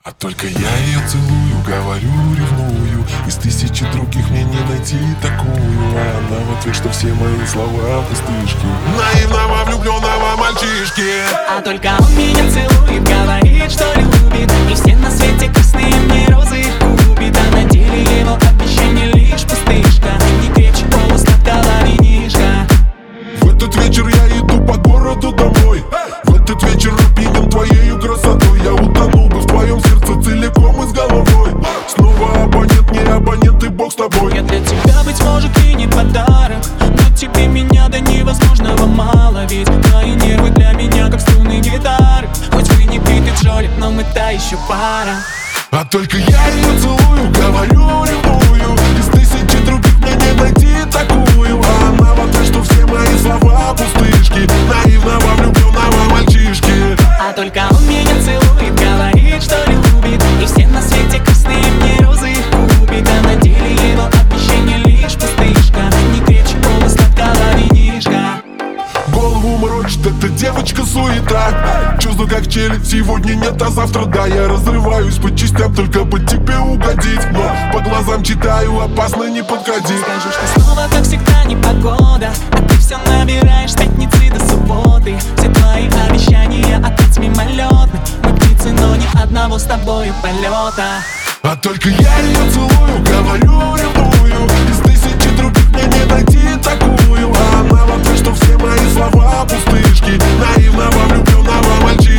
А только я ее целую, говорю, ревную. Из тысячи других мне не найти такую. А она в ответ, что все мои слова пустышки наивного влюбленного мальчишки. А только он меня целует, говорит, что любит. И все на свете красные мне розы купит. А на деле его обещание лишь пустышка. Не крепче полусладкого винишка. В этот вечер я иду по городу домой. В этот вечер опьянен твоею красотой. Я утонул бы в твоем сердце целиком и с головой. Снова абонент, не абонент, и бог с тобой. Я для тебя, быть может, и не подарок, но тебе меня до невозможного мало. Ведь твои нервы для меня как струны гитары. Хоть вы не Пит и Джоли, но мы та еще пара. А только я ее целую, говорю, ревную. Из тысячи других мне не найти такую. А она в ответ, что все мои слова пустышки наивного влюбленного мальчишки. А только он меня целует, говорит, что любит. И все на свете красные мне розы купит. А на деле его обещание лишь пустышка. Не крепче полусладкого винишка. Голову морочит эта девочка суета. Чувствую, как челюсть, сегодня нет, а завтра да. Я разрываюсь по частям, только бы тебе угодить. Но по глазам читаю, опасно не подходи. Скажу, что снова, как всегда, непогода. А ты все набираешь с пятницы до субботы. Все твои обещания опять мимолетны. Мы птицы, но ни одного с тобою полета. А только я ее целую, говорю, ревную. Из тысячи других мне не найти такую. А она в ответ, что все мои слова пустышки наивного влюбленного мальчишки.